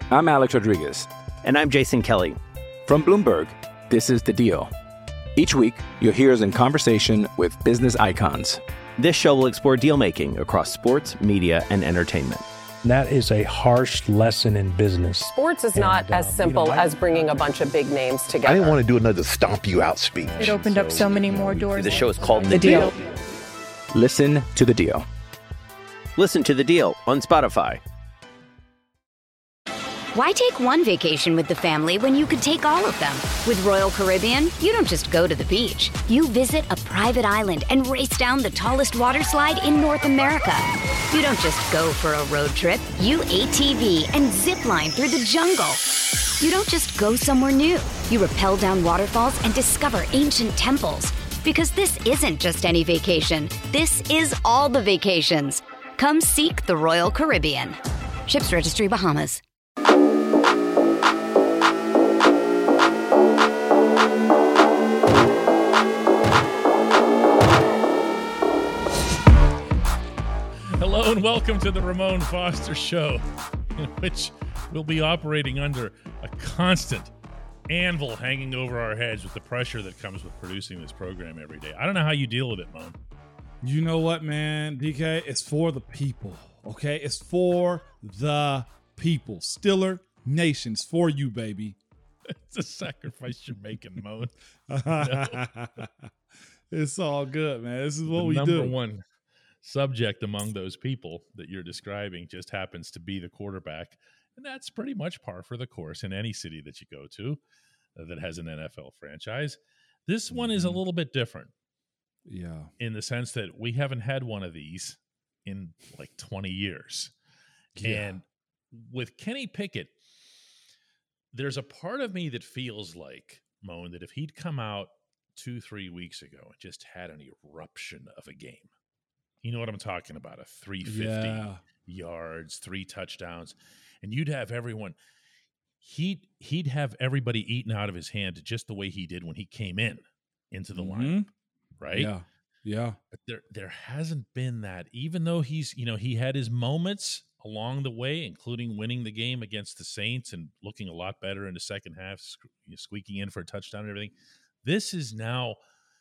I'm Alex Rodriguez. And I'm Jason Kelly. From Bloomberg, this is The Deal. Each week, you'll hear us in conversation with business icons. This show will explore deal-making across sports, media, and entertainment. That is a harsh lesson in business. Sports is not as simple as bringing a bunch of big names together. I didn't want to do another stomp you out speech. It opened up so many more doors. The show is called The Deal. Listen to The Deal. Listen to The Deal on Spotify. Why take one vacation with the family when you could take all of them? With Royal Caribbean, you don't just go to the beach. You visit a private island and race down the tallest water slide in North America. You don't just go for a road trip. You ATV and zip line through the jungle. You don't just go somewhere new. You rappel down waterfalls and discover ancient temples. Because this isn't just any vacation. This is all the vacations. Come seek the Royal Caribbean. Ships Registry, Bahamas. Hello and welcome to the Ramon Foster Show, in which we'll be operating under a constant anvil hanging over our heads with the pressure that comes with producing this program every day. I don't know how you deal with it, Mon. You know what, man, DK? It's for the people, okay? It's for the people. Stiller Nation's for you, baby. It's a sacrifice you're making, Mon. It's all good, man. This is what we do. Number one subject among those people that you're describing just happens to be the quarterback. And that's pretty much par for the course in any city that you go to that has an NFL franchise. This one is a little bit different. Yeah. In the sense that we haven't had one of these in like 20 years. Yeah. And with Kenny Pickett, there's a part of me that feels like, Moan, that if he'd come out 2-3 weeks ago and just had an eruption of a game, you know what I'm talking about, a 350 yards, 3 touchdowns, and you'd have everyone, he'd have everybody eaten out of his hand just the way he did when he came into the lineup, right? Yeah. But there hasn't been that, even though he had his moments along the way, including winning the game against the Saints and looking a lot better in the second half, squeaking in for a touchdown and everything. This is now,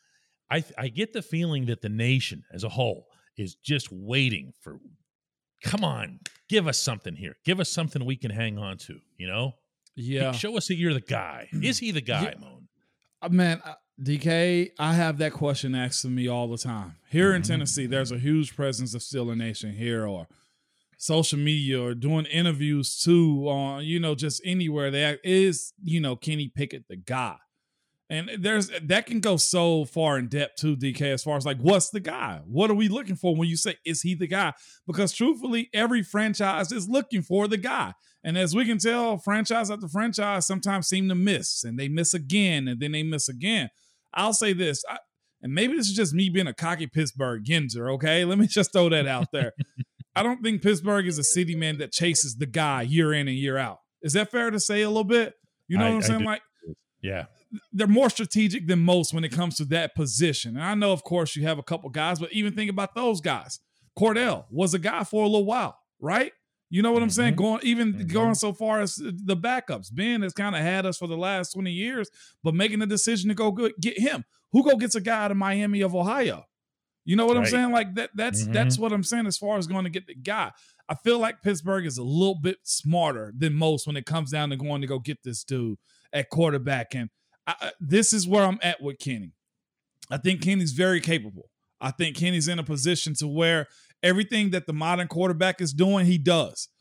I get the feeling that the nation as a whole is just waiting for, come on, give us something here. Give us something we can hang on to, you know? Yeah. Show us that you're the guy. Is he the guy, Moan? Man, DK, I have that question asked of me all the time. Here in Tennessee, there's a huge presence of Steeler Nation here, or social media, or doing interviews too, on, just anywhere. Is Kenny Pickett the guy? And that can go so far in depth too, DK, as far as like, what's the guy? What are we looking for when you say, is he the guy? Because truthfully, every franchise is looking for the guy. And as we can tell, franchise after franchise sometimes seem to miss, and they miss again, and then they miss again. I'll say this, and maybe this is just me being a cocky Pittsburgh Ginzer, okay? Let me just throw that out there. I don't think Pittsburgh is a city, man, that chases the guy year in and year out. Is that fair to say a little bit? You know what I'm saying? Like, yeah. They're more strategic than most when it comes to that position. And I know, of course, you have a couple guys, but even think about those guys. Cordell was a guy for a little while, right? You know what I'm saying? Going so far as the backups. Ben has kind of had us for the last 20 years, but making the decision to go get him. Who gets a guy out of Miami of Ohio? You know what I'm saying? Like that's what I'm saying as far as going to get the guy. I feel like Pittsburgh is a little bit smarter than most when it comes down to going to go get this dude at quarterback. And this is where I'm at with Kenny. I think Kenny's very capable. I think Kenny's in a position to where everything that the modern quarterback is doing, he does.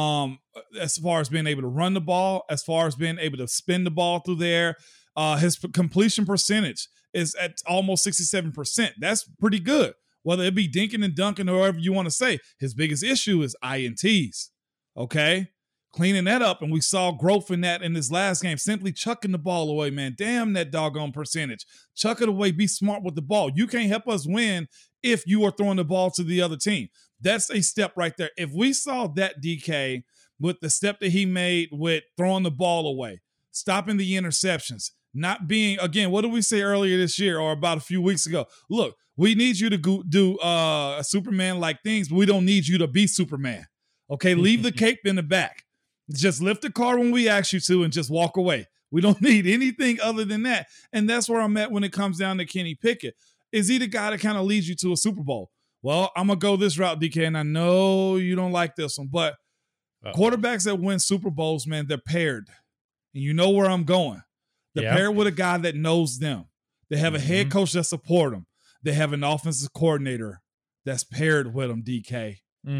As far as being able to run the ball, as far as being able to spin the ball through there, his completion percentage is at almost 67%. That's pretty good. Whether it be dinking and dunking or whatever you want to say, his biggest issue is INTs. Okay? Cleaning that up, and we saw growth in that in this last game. Simply chucking the ball away, man. Damn that doggone percentage. Chuck it away. Be smart with the ball. You can't help us win if you are throwing the ball to the other team. That's a step right there. If we saw that, DK, with the step that he made with throwing the ball away, stopping the interceptions, not being, again, what did we say earlier this year or about a few weeks ago? Look, we need you to do Superman-like things, but we don't need you to be Superman. Okay, leave the cape in the back. Just lift the car when we ask you to and just walk away. We don't need anything other than that. And that's where I'm at when it comes down to Kenny Pickett. Is he the guy that kind of leads you to a Super Bowl? Well, I'm going to go this route, DK, and I know you don't like this one, but quarterbacks that win Super Bowls, man, they're paired. And you know where I'm going. They're paired with a guy that knows them. They have a head coach that supports them. They have an offensive coordinator that's paired with them, DK.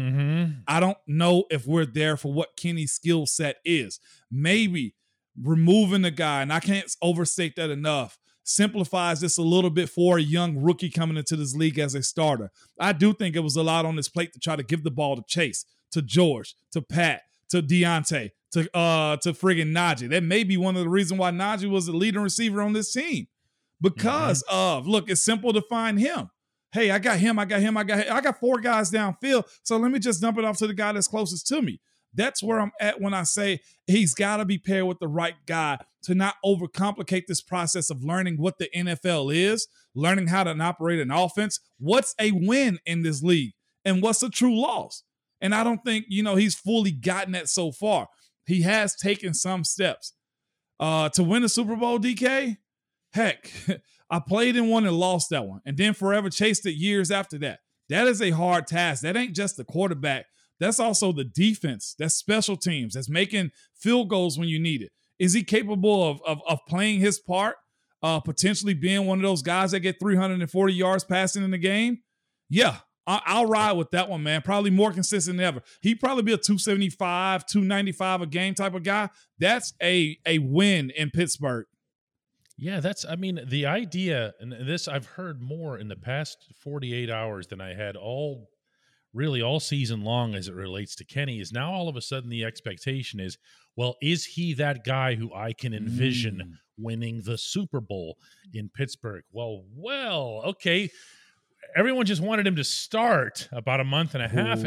I don't know if we're there for what Kenny's skill set is. Maybe removing the guy, and I can't overstate that enough, simplifies this a little bit for a young rookie coming into this league as a starter. I do think it was a lot on his plate to try to give the ball to Chase, to George, to Pat, to Deontay, to friggin' Najee. That may be one of the reasons why Najee was the leading receiver on this team. Because of, look, it's simple to find him. Hey, I got him. I got 4 guys downfield, so let me just dump it off to the guy that's closest to me. That's where I'm at when I say he's got to be paired with the right guy to not overcomplicate this process of learning what the NFL is, learning how to operate an offense, what's a win in this league, and what's a true loss. And I don't think, he's fully gotten that so far. He has taken some steps. To win a Super Bowl, DK, heck, I played in one and lost that one, and then forever chased it years after that. That is a hard task. That ain't just the quarterback. That's also the defense. That's special teams. That's making field goals when you need it. Is he capable of playing his part, potentially being one of those guys that get 340 yards passing in the game? Yeah, I'll ride with that one, man. Probably more consistent than ever. He'd probably be a 275, 295 a game type of guy. That's a win in Pittsburgh. Yeah, the idea, and this I've heard more in the past 48 hours than I had all season long as it relates to Kenny, is now all of a sudden the expectation is, well, is he that guy who I can envision winning the Super Bowl in Pittsburgh? Well, okay. Everyone just wanted him to start about a month and a half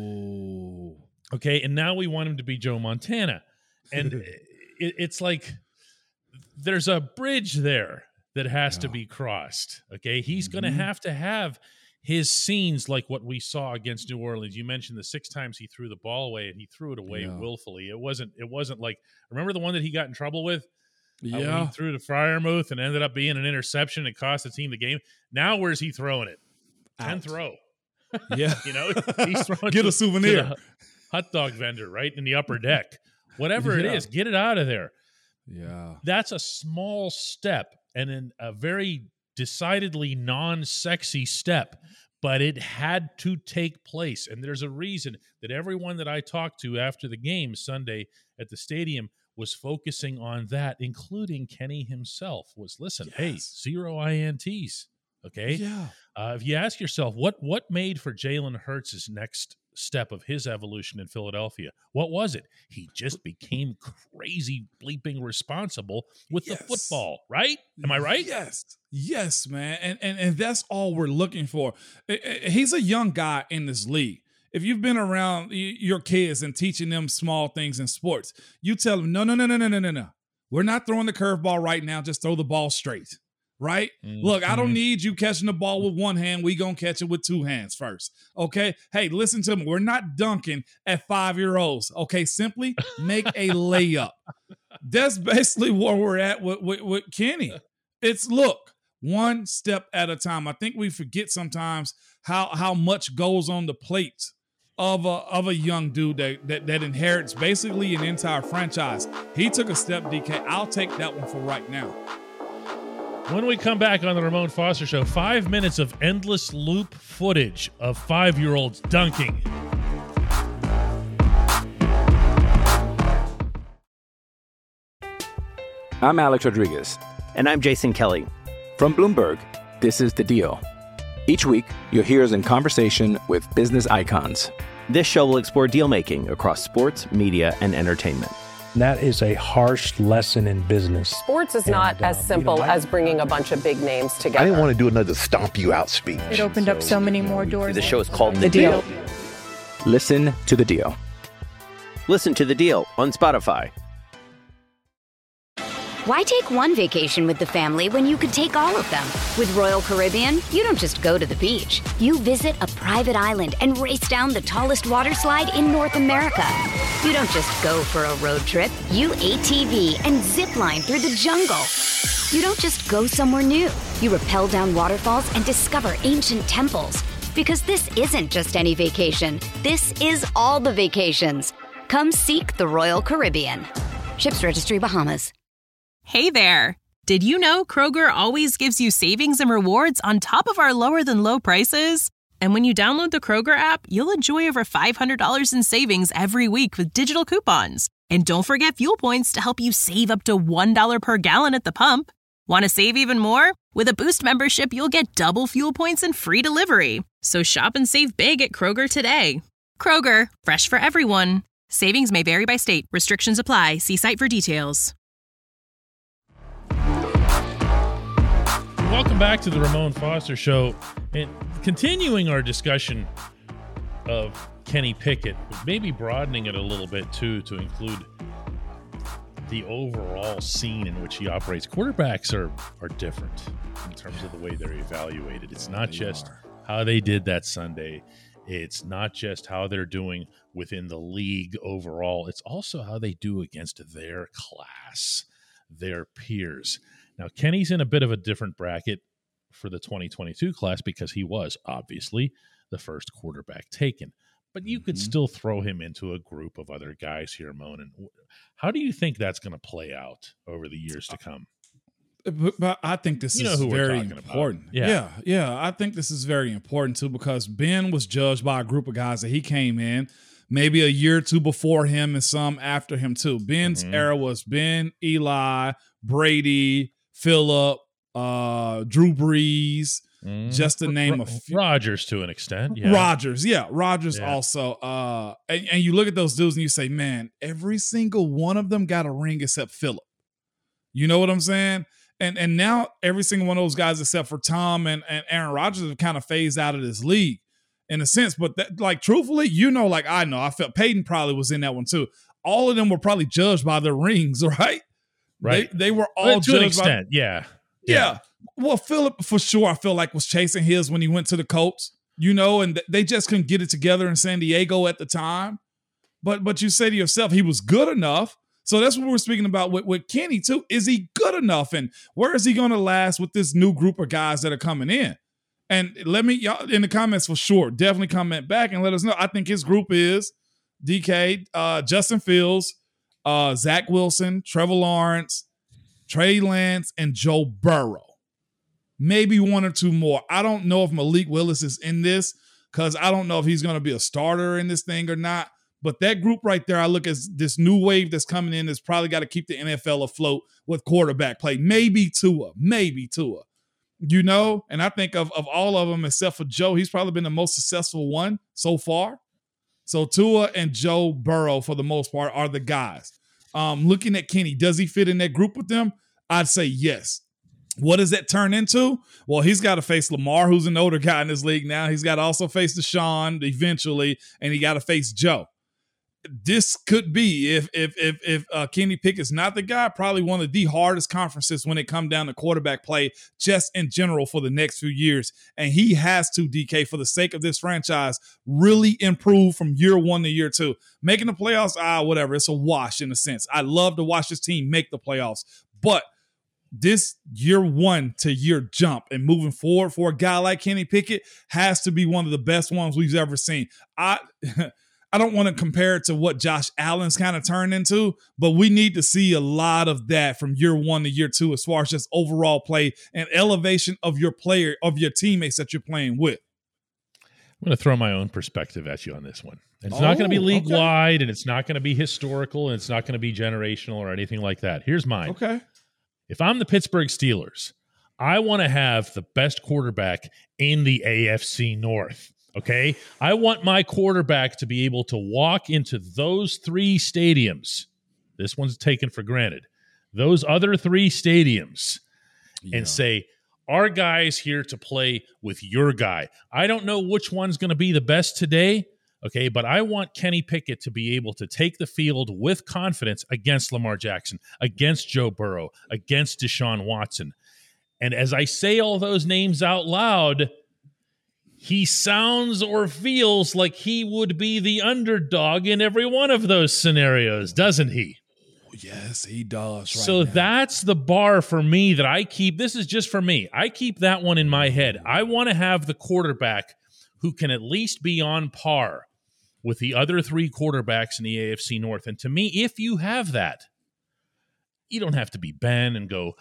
ago. Okay, and now we want him to be Joe Montana. And it's like there's a bridge there that has to be crossed. Okay, he's going to have his scenes like what we saw against New Orleans. You mentioned the 6 times he threw the ball away, and he threw it away willfully. It wasn't like, remember the one that he got in trouble with? When he threw to Freiermuth and ended up being an interception and cost the team the game. Now where's he throwing it? 10th row. Yeah. He's throwing get a souvenir. To the hot dog vendor, right? In the upper deck. Whatever it is, get it out of there. Yeah. That's a small step and in a very decidedly non-sexy step, but it had to take place. And there's a reason that everyone that I talked to after the game Sunday at the stadium was focusing on that, including Kenny himself, was, listen, hey, 0 INTs, okay? Yeah. If you ask yourself, what made for Jalen Hurts' next step of his evolution in Philadelphia? What was it? He just became crazy bleeping responsible with the football, right? Am I right? Yes, man. And that's all we're looking for. He's a young guy in this league. If you've been around your kids and teaching them small things in sports, you tell them, no. We're not throwing the curveball right now. Just throw the ball straight. Right? Look, I don't need you catching the ball with one hand. We gonna catch it with 2 hands first. Okay? Hey, listen to me. We're not dunking at 5-year-olds. Okay? Simply make a layup. That's basically where we're at with Kenny. It's, look, one step at a time. I think we forget sometimes how much goes on the plate of a young dude that inherits basically an entire franchise. He took a step, DK. I'll take that one for right now. When we come back on the Ramon Foster Show, 5 minutes of endless loop footage of 5-year-olds dunking. I'm Alex Rodriguez. And I'm Jason Kelly. From Bloomberg, this is The Deal. Each week, you'll hear us in conversation with business icons. This show will explore deal-making across sports, media, and entertainment. That is a harsh lesson in business. Sports is not as simple as bringing a bunch of big names together. I didn't want to do another stomp you out speech. It opened up so many more doors. The show is called The Deal. Listen to The Deal. Listen to The Deal on Spotify. Why take one vacation with the family when you could take all of them? With Royal Caribbean, you don't just go to the beach. You visit a private island and race down the tallest water slide in North America. You don't just go for a road trip. You ATV and zip line through the jungle. You don't just go somewhere new. You rappel down waterfalls and discover ancient temples. Because this isn't just any vacation. This is all the vacations. Come seek the Royal Caribbean. Ships Registry, Bahamas. Hey there. Did you know Kroger always gives you savings and rewards on top of our lower than low prices? And when you download the Kroger app, you'll enjoy over $500 in savings every week with digital coupons. And don't forget fuel points to help you save up to $1 per gallon at the pump. Want to save even more? With a Boost membership, you'll get double fuel points and free delivery. So shop and save big at Kroger today. Kroger, fresh for everyone. Savings may vary by state. Restrictions apply. See site for details. Welcome back to the Ramon Foster Show. And continuing our discussion of Kenny Pickett, maybe broadening it a little bit, too, to include the overall scene in which he operates. Quarterbacks are different in terms of the way they're evaluated. It's not just how they did that Sunday. It's not just how they're doing within the league overall. It's also how they do against their class, their peers. Now, Kenny's in a bit of a different bracket for the 2022 class because he was obviously the first quarterback taken. But you could still throw him into a group of other guys here, Moan. How do you think that's going to play out over the years to come? But I think this is very important. Yeah. I think this is very important, too, because Ben was judged by a group of guys that he came in maybe a year or two before him and some after him, too. Ben's era was Ben, Eli, Brady, Phillip, Drew Brees, just to name a few. Rodgers to an extent. Yeah. Rodgers also. And you look at those dudes and you say, man, every single one of them got a ring except Phillip. You know what I'm saying? And now every single one of those guys except for Tom and Aaron Rodgers have kind of phased out of this league in a sense. But that, like, truthfully, I felt Peyton probably was in that one too. All of them were probably judged by their rings, right? Right. They were all to an extent. Yeah. Well, Phillip, for sure, I feel like was chasing his when he went to the Colts, and they just couldn't get it together in San Diego at the time. But you say to yourself, he was good enough. So that's what we're speaking about with Kenny, too. Is he good enough? And where is he going to last with this new group of guys that are coming in? And let me, y'all in the comments for sure, definitely comment back and let us know. I think his group is DK, Justin Fields, Zach Wilson, Trevor Lawrence, Trey Lance, and Joe Burrow. Maybe one or two more. I don't know if Malik Willis is in this because I don't know if he's going to be a starter in this thing or not. But that group right there, I look at this new wave that's coming in that's probably got to keep the NFL afloat with quarterback play. Maybe Tua. And I think of all of them, except for Joe, he's probably been the most successful one so far. So Tua and Joe Burrow, for the most part, are the guys. Looking at Kenny, does he fit in that group with them? I'd say yes. What does that turn into? Well, he's got to face Lamar, who's an older guy in this league now. He's got to also face Deshaun eventually, and he got to face Joe. This could be, if Kenny Pickett's not the guy, probably one of the hardest conferences when it comes down to quarterback play, just in general for the next few years. And he has to, DK, for the sake of this franchise, really improve from year one to year two. Making the playoffs, whatever, it's a wash in a sense. I love to watch this team make the playoffs, but this year one to year jump and moving forward for a guy like Kenny Pickett has to be one of the best ones we've ever seen. I don't want to compare it to what Josh Allen's kind of turned into, but we need to see a lot of that from year one to year two as far as just overall play and elevation of your player, of your teammates that you're playing with. I'm going to throw my own perspective at you on this one. And it's not going to be league-wide, and it's not going to be historical, and it's not going to be generational or anything like that. Here's mine. Okay. If I'm the Pittsburgh Steelers, I want to have the best quarterback in the AFC North. Okay, I want my quarterback to be able to walk into those three stadiums. This one's taken for granted. Those other three stadiums and say, our guy's here to play with your guy. I don't know which one's going to be the best today, Okay, but I want Kenny Pickett to be able to take the field with confidence against Lamar Jackson, against Joe Burrow, against Deshaun Watson. And as I say all those names out loud, he sounds or feels like he would be the underdog in every one of those scenarios, doesn't he? Yes, he does. So that's the bar for me that I keep. This is just for me. I keep that one in my head. I want to have the quarterback who can at least be on par with the other three quarterbacks in the AFC North. And to me, if you have that, you don't have to be Ben and go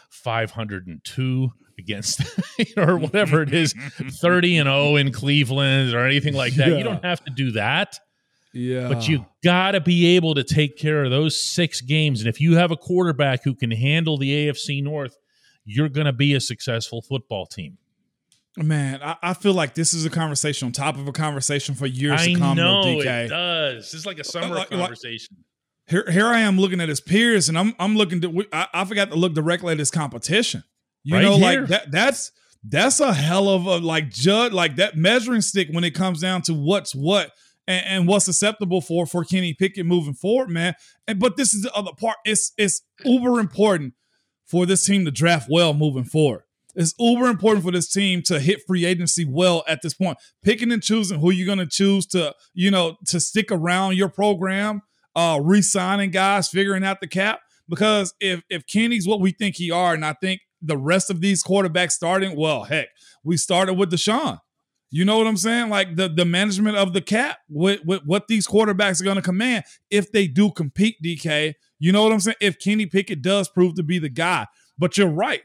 502 against, or whatever it is, 30-0 in Cleveland or anything like that. You don't have to do that. Yeah. But you got to be able to take care of those 6 games. And if you have a quarterback who can handle the AFC North, you're going to be a successful football team. Man, I feel like this is a conversation on top of a conversation for years to come. I know, DK. it does. This is like a summer conversation. Here I am looking at his peers, and I'm looking to. I forgot to look directly at his competition. You right know, here. like that's a hell of a like judge, like that measuring stick when it comes down to what's what and what's acceptable for Kenny Pickett moving forward, man. But this is the other part. It's uber important for this team to draft well moving forward. It's uber important for this team to hit free agency well at this point. Picking and choosing who you're going to choose to, to stick around your program, re-signing guys, figuring out the cap. Because if Kenny's what we think he are, and I think the rest of these quarterbacks starting, well, heck, we started with Deshaun. You know what I'm saying? Like the management of the cap, with what these quarterbacks are going to command if they do compete, DK. You know what I'm saying? If Kenny Pickett does prove to be the guy. But you're right.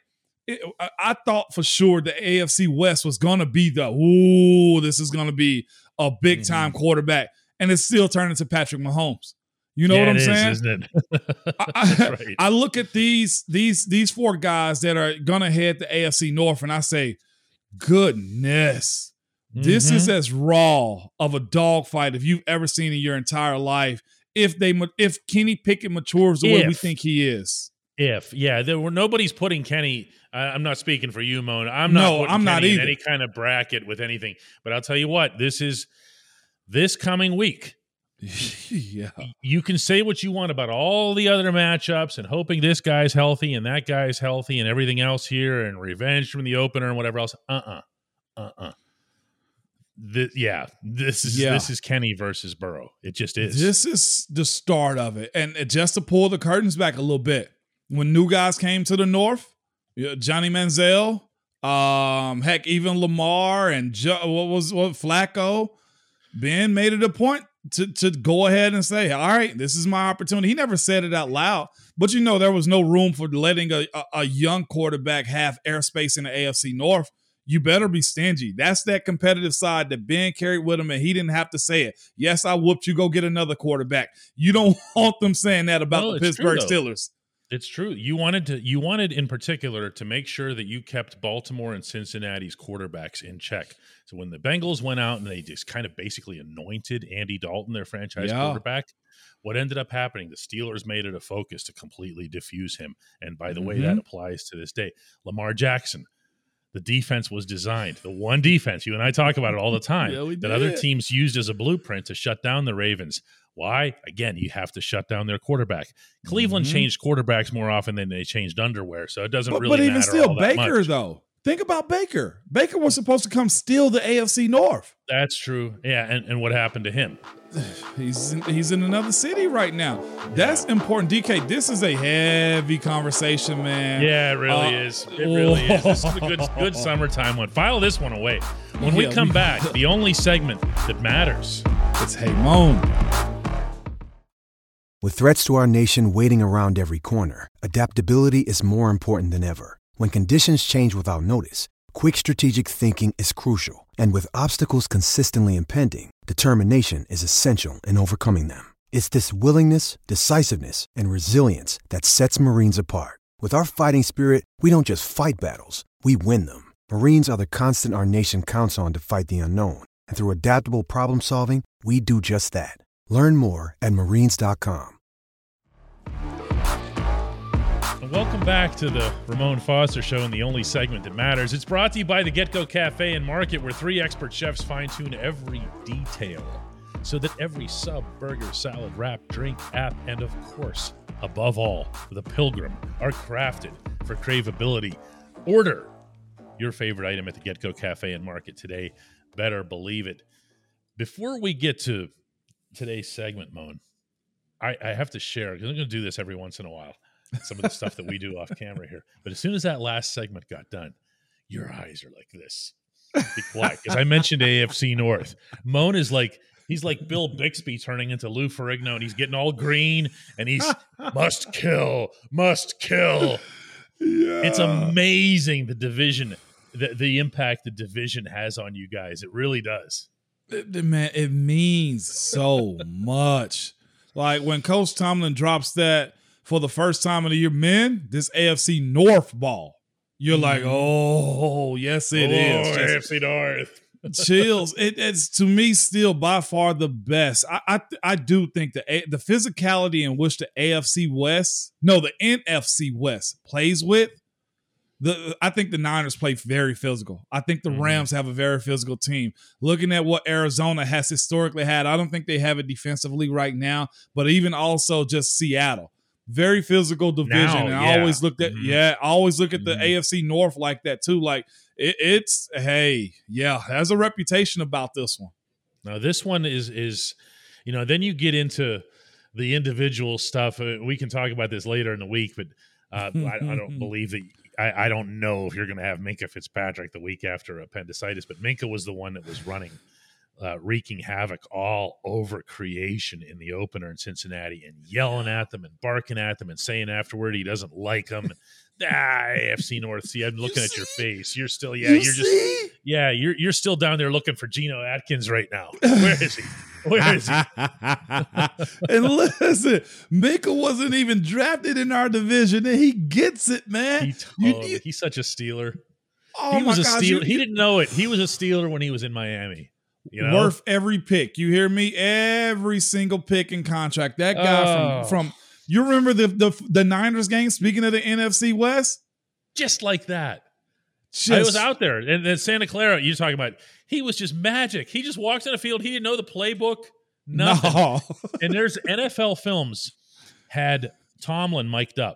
I thought for sure the AFC West was going to be this is going to be a big-time quarterback. And it's still turning to Patrick Mahomes. You know what I'm saying? Isn't it? I look at these 4 guys that are going to head the AFC North, and I say, goodness, this is as raw of a dogfight if you've ever seen in your entire life. If Kenny Pickett matures the way we think he is. Nobody's putting Kenny. I'm not speaking for you, Moan. I'm not Kenny in any kind of bracket with anything. But I'll tell you what, this coming week. Yeah. You can say what you want about all the other matchups and hoping this guy's healthy and that guy's healthy and everything else here and revenge from the opener and whatever else. This is Kenny versus Burrow. It just is. This is the start of it. And just to pull the curtains back a little bit, when new guys came to the North, Johnny Manziel, heck, even Lamar and Flacco, Ben made it a point to go ahead and say, all right, this is my opportunity. He never said it out loud, but there was no room for letting a young quarterback have airspace in the AFC North. You better be stingy. That's that competitive side that Ben carried with him, and he didn't have to say it. Yes, I whooped you. Go get another quarterback. You don't want them saying that about the Pittsburgh Steelers. It's true. You wanted in particular to make sure that you kept Baltimore and Cincinnati's quarterbacks in check. So when the Bengals went out and they just kind of basically anointed Andy Dalton, their franchise quarterback, what ended up happening, the Steelers made it a focus to completely diffuse him. And by the way, that applies to this day. Lamar Jackson, the defense was designed, the one defense, you and I talk about it all the time, that other teams used as a blueprint to shut down the Ravens. Why? Again, you have to shut down their quarterback. Cleveland changed quarterbacks more often than they changed underwear, so it doesn't really matter. But even still, Baker, though. Think about Baker. Baker was supposed to come steal the AFC North. That's true. Yeah, and what happened to him? He's in another city right now. That's important. DK, this is a heavy conversation, man. Yeah, it really is. It really is. This is a good summertime one. File this one away. When we come back, the only segment that matters. It's Hey Moan. With threats to our nation waiting around every corner, adaptability is more important than ever. When conditions change without notice, quick strategic thinking is crucial. And with obstacles consistently impending, determination is essential in overcoming them. It's this willingness, decisiveness, and resilience that sets Marines apart. With our fighting spirit, we don't just fight battles, we win them. Marines are the constant our nation counts on to fight the unknown. And through adaptable problem solving, we do just that. Learn more at Marines.com. Welcome back to the Ramon Foster Show and the only segment that matters. It's brought to you by the Get Go Cafe and Market, where 3 expert chefs fine-tune every detail so that every sub, burger, salad, wrap, drink, app, and of course, above all, the Pilgrim are crafted for craveability. Order your favorite item at the GetGo Cafe and Market today. Better believe it. Before we get to today's segment, Moan, I have to share, because I'm going to do this every once in a while, some of the stuff that we do off camera here. But as soon as that last segment got done, your eyes are like this. Be quiet, because I mentioned AFC North. Moan is like, he's like Bill Bixby turning into Lou Ferrigno, and he's getting all green, and he's must kill. Yeah. It's amazing the division, the impact the division has on you guys. It really does. Man, it means so much. Like when Coach Tomlin drops that for the first time of the year, man, this AFC North ball. You're like, oh, yes, it is. AFC North. Chills. It's to me still by far the best. I do think the physicality in which the NFC West plays with. I think the Niners play very physical. I think the Rams have a very physical team. Looking at what Arizona has historically had, I don't think they have it defensively right now, but even also just Seattle. Very physical division. And I always look at I always look at the AFC North like that too. Like it's has a reputation about this one. Now this one is then you get into the individual stuff. We can talk about this later in the week, but I don't believe that. I don't know if you're going to have Minkah Fitzpatrick the week after appendicitis, but Minkah was the one that was running, wreaking havoc all over creation in the opener in Cincinnati and yelling at them and barking at them and saying afterward he doesn't like them. AFC North. See, I'm looking at your face. You're still, you're still down there looking for Geno Atkins right now. Where is he? Where is he? And listen, Minkah wasn't even drafted in our division, and he gets it, man. He's such a Steeler. Oh, he was a Steeler. He didn't know it. He was a Steeler when he was in Miami. Worth every pick. You hear me? Every single pick and contract. That guy from you remember the Niners game? Speaking of the NFC West, just like that. I was out there, and then Santa Clara. You're talking about. He was just magic. He just walks in the field. He didn't know the playbook. Nothing. No. And there's NFL Films had Tomlin mic'd up,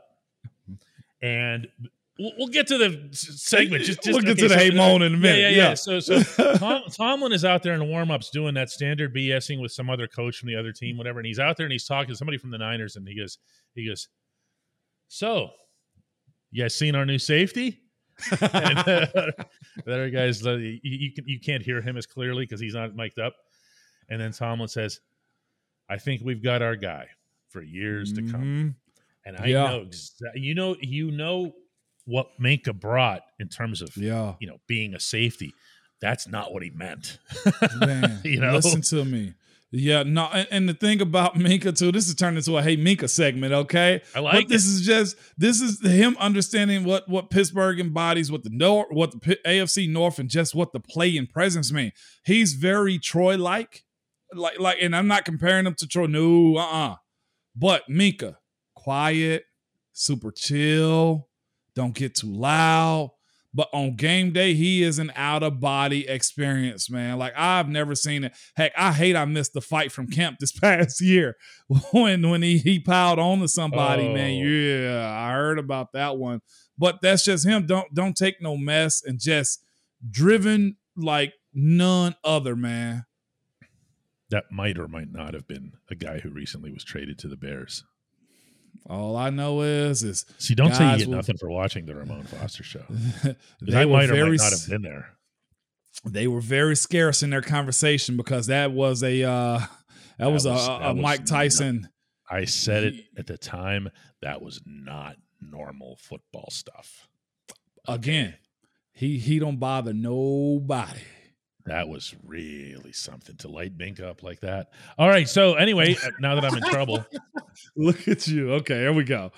and we'll get to the segment. We'll get to the hey moan in a minute. Yeah. So Tomlin is out there in the warm-ups doing that standard BSing with some other coach from the other team, whatever. And he's out there and he's talking to somebody from the Niners, and he goes, so you guys seen our new safety? And the other guys, you can't hear him as clearly because he's not mic'd up. And then Tomlin says, I think we've got our guy for years to come. And I know you know what Minkah brought in terms of being a safety. That's not what he meant. Man, listen to me. Yeah, no, and the thing about Minkah too, this is turned into a Hey Minkah segment, okay? I like but this is him understanding what Pittsburgh embodies, what the AFC North, and just what the play and presence mean. He's very Troy-like, like, and I'm not comparing him to Troy. No, But Minkah, quiet, super chill, don't get too loud. But on game day, he is an out-of-body experience, man. Like, I've never seen it. Heck, I missed the fight from camp this past year when he piled on to somebody, man. Yeah, I heard about that one. But that's just him. Don't take no mess, and just driven like none other, man. That might or might not have been a guy who recently was traded to the Bears. All I know is see. Don't say you get nothing for watching the Ramon Foster show. I might or might not have been there. They were very scarce in their conversation because that was a Mike Tyson. I said it at the time. That was not normal football stuff. Again, he don't bother nobody. That was really something to light Minkah up like that. All right. So anyway, now that I'm in trouble. Look at you. Okay, here we go.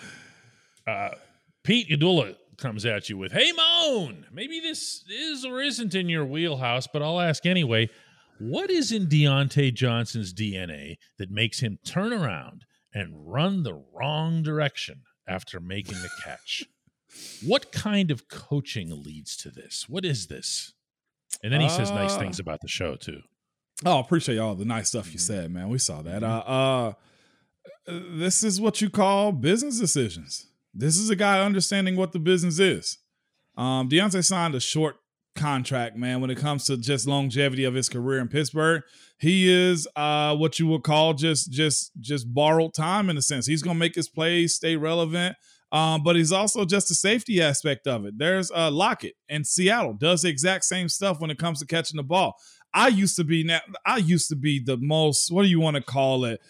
Pete Gadula comes at you with, hey, Moan, maybe this is or isn't in your wheelhouse, but I'll ask anyway. What is in Deontay Johnson's DNA that makes him turn around and run the wrong direction after making the catch? What kind of coaching leads to this? What is this? And then he says nice things about the show, too. Oh, appreciate all the nice stuff you said, man. We saw that. This is what you call business decisions. This is a guy understanding what the business is. Deontay signed a short contract, man. When it comes to just longevity of his career in Pittsburgh, he is what you would call just borrowed time in a sense. He's gonna make his plays stay relevant, but he's also just the safety aspect of it. There's Lockett in Seattle, does the exact same stuff when it comes to catching the ball. I used to be the most, what do you want to call it,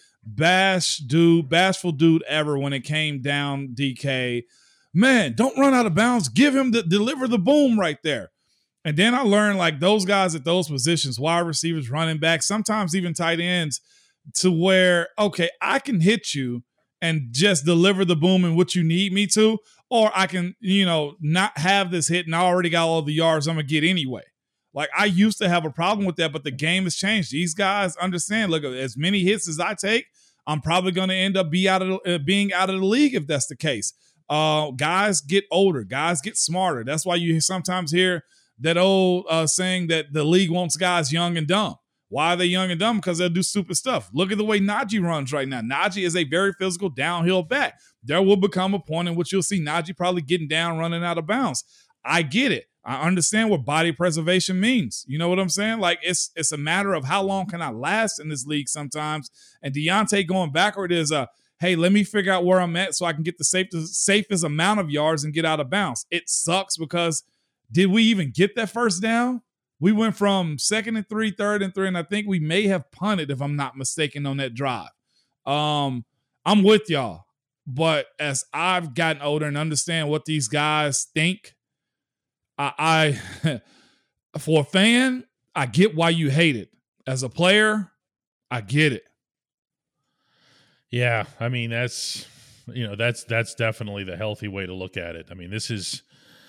bashful dude ever when it came down, DK. Man, don't run out of bounds. Give him deliver the boom right there. And then I learned, like, those guys at those positions, wide receivers, running backs, sometimes even tight ends, to where, okay, I can hit you and just deliver the boom in what you need me to, or I can, not have this hit and I already got all the yards I'm going to get anyway. Like, I used to have a problem with that, but the game has changed. These guys understand, look, as many hits as I take, I'm probably going to end up being out of the league if that's the case. Guys get older. Guys get smarter. That's why you sometimes hear that old saying that the league wants guys young and dumb. Why are they young and dumb? Because they'll do stupid stuff. Look at the way Najee runs right now. Najee is a very physical downhill back. There will become a point in which you'll see Najee probably getting down, running out of bounds. I get it. I understand what body preservation means. You know what I'm saying? Like, it's a matter of how long can I last in this league sometimes. And Deontay going backward is hey, let me figure out where I'm at so I can get the safest amount of yards and get out of bounds. It sucks because did we even get that first down? We went from 2nd and 3, 3rd and 3, and I think we may have punted, if I'm not mistaken, on that drive. I'm with y'all. But as I've gotten older and understand what these guys think, I for a fan, I get why you hate it. As a player, I get it. Yeah, I mean, that's definitely the healthy way to look at it. I mean, this is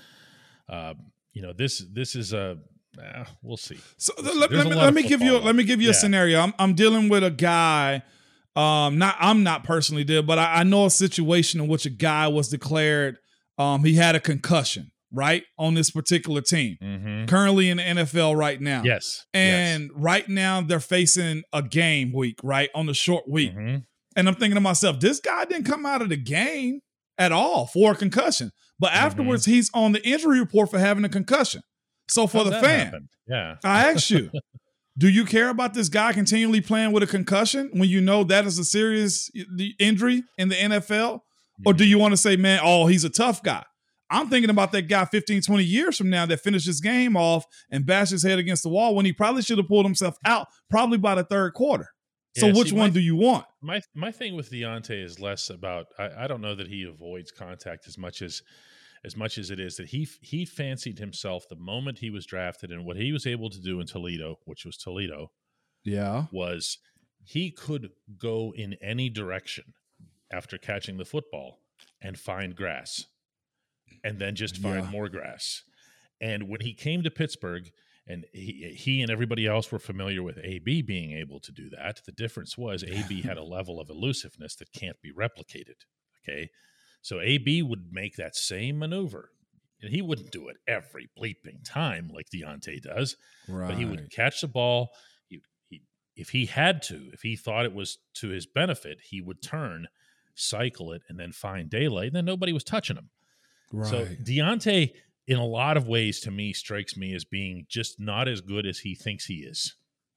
this is a we'll see. So let me give you a scenario. I'm dealing with a guy. I'm not personally there, but I know a situation in which a guy was declared he had a concussion, right, on this particular team. Mm-hmm. Currently in the NFL right now. Yes. And right now they're facing a game week, right, on the short week. Mm-hmm. And I'm thinking to myself, this guy didn't come out of the game at all for a concussion. But afterwards, he's on the injury report for having a concussion. So for the fan, I ask you, do you care about this guy continually playing with a concussion when you know that is a serious injury in the NFL? Or do you want to say, man, he's a tough guy? I'm thinking about that guy 15, 20 years from now that finished his game off and bashed his head against the wall when he probably should have pulled himself out probably by the third quarter. So which one do you want? My thing with Deontay is less about I don't know that he avoids contact as much as it is that he fancied himself the moment he was drafted, and what he was able to do in Toledo, which was Toledo, was he could go in any direction after catching the football and find grass and then just find more grass. And when he came to Pittsburgh, and he and everybody else were familiar with AB being able to do that. The difference was AB had a level of elusiveness that can't be replicated, okay? So AB would make that same maneuver, and he wouldn't do it every bleeping time like Deontay does, but he would catch the ball. If he had to, if he thought it was to his benefit, he would turn, cycle it, and then find daylight, and then nobody was touching him. Right. So Deontay, in a lot of ways, to me, strikes me as being just not as good as he thinks he is.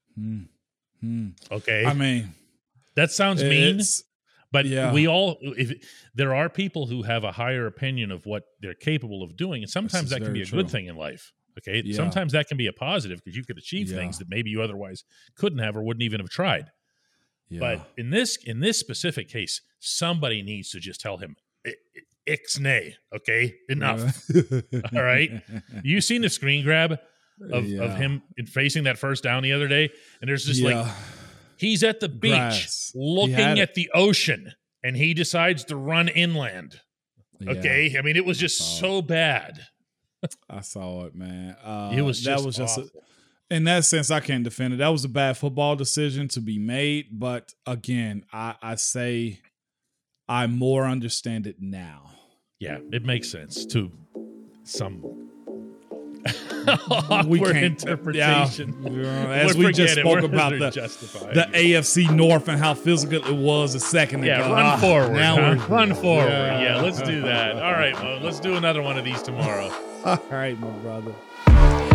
Okay? I mean, that sounds mean, but there are people who have a higher opinion of what they're capable of doing, and sometimes that can be a good thing in life. Okay? Yeah. Sometimes that can be a positive because you could achieve things that maybe you otherwise couldn't have or wouldn't even have tried. Yeah. But in this specific case, somebody needs to just tell him, Ixnay, okay? Enough. All right? You seen the screen grab of him facing that first down the other day? And there's just he's at the beach looking at the ocean, and he decides to run inland. Okay? I mean, it was just so bad. I saw it, man. It was just in that sense, I can't defend it. That was a bad football decision to be made. But again, I say I more understand it now. Yeah, it makes sense to some awkward interpretation. As we just spoke about the AFC North and how physical it was a second ago. Run forward. Run forward. Yeah. Let's do that. All right, well, let's do another one of these tomorrow. All right, my brother.